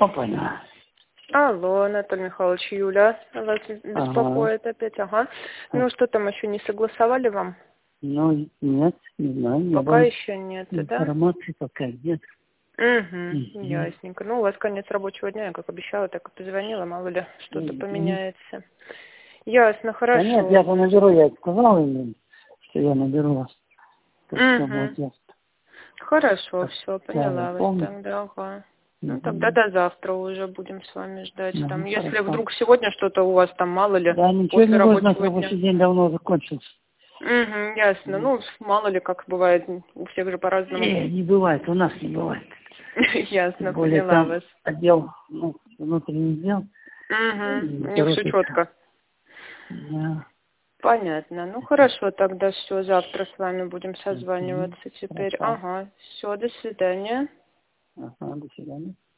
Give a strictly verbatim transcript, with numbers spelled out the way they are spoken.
Опа-на. Алло, Анатолий Михайлович, Юля вас беспокоит ага. опять, ага. Ну, что там, еще не согласовали вам? Ну, нет, не знаю. Не пока было. еще нет, да? Информации пока нет. Угу, Угу. ясненько. Ну, у вас конец рабочего дня, я как обещала, так и позвонила, мало ли что-то угу. поменяется. Ясно, хорошо. Да нет, я наберу, я сказал им, что я наберу вас. Угу. Хорошо, так, все, поняла вас помню. тогда, ага. Угу. Ну, тогда до завтра уже будем с вами ждать. Ну, Там, хорошо. если вдруг сегодня что-то у вас там, мало ли, да, ничего после не рабочего можно, дня. рабочий день давно закончился. Угу, ясно. Ну, мало ли, как бывает, у всех же по-разному. Не, не бывает, у нас не бывает. Ясно, Тем более, поняла там вас. отдел, ну, внутренний дел. Угу, не все четко. Да. Понятно. Ну, хорошо, тогда все, завтра с вами будем созваниваться теперь. Хорошо. Ага, все, до свидания. Ага, до свидания.